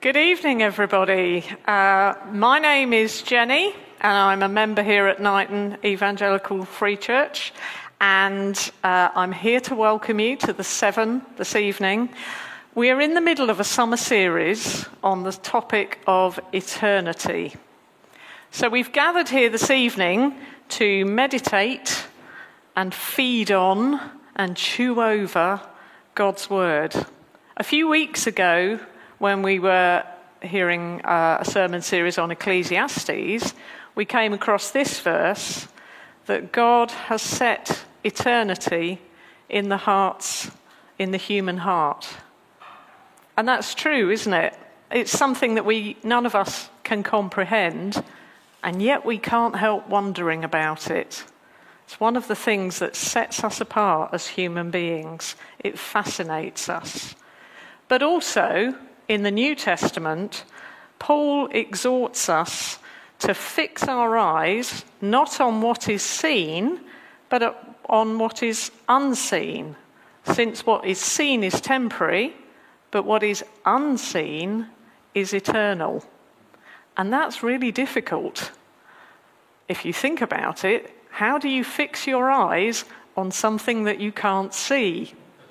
Good evening, everybody. My name is Jenny, and I'm a member here at Knighton Evangelical Free Church, and I'm here to welcome you to the Seven this evening. We are in the middle of a summer series on the topic of eternity. So we've gathered here this evening to meditate and feed on and chew over God's Word. A few weeks ago, when we were hearing a sermon series on Ecclesiastes, we came across this verse that God has set eternity in the human heart. And that's true, isn't it? It's something that none of us can comprehend, and yet we can't help wondering about it. It's one of the things that sets us apart as human beings. It fascinates us. But also, in the New Testament, Paul exhorts us to fix our eyes not on what is seen, but on what is unseen, since what is seen is temporary, but what is unseen is eternal. And that's really difficult. If you think about it, how do you fix your eyes on something that you can't see?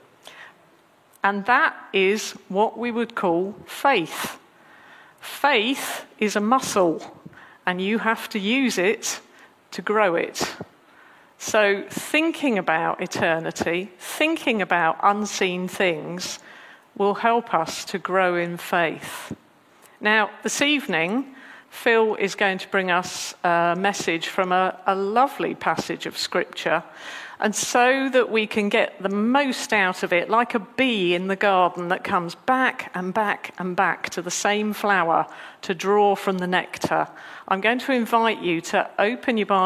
And that is what we would call faith. Faith is a muscle, and you have to use it to grow it. So thinking about eternity, thinking about unseen things, will help us to grow in faith. Now, this evening, Phil is going to bring us a message from a lovely passage of Scripture. And so that we can get the most out of it, like a bee in the garden that comes back and back and back to the same flower to draw from the nectar, I'm going to invite you to open your Bible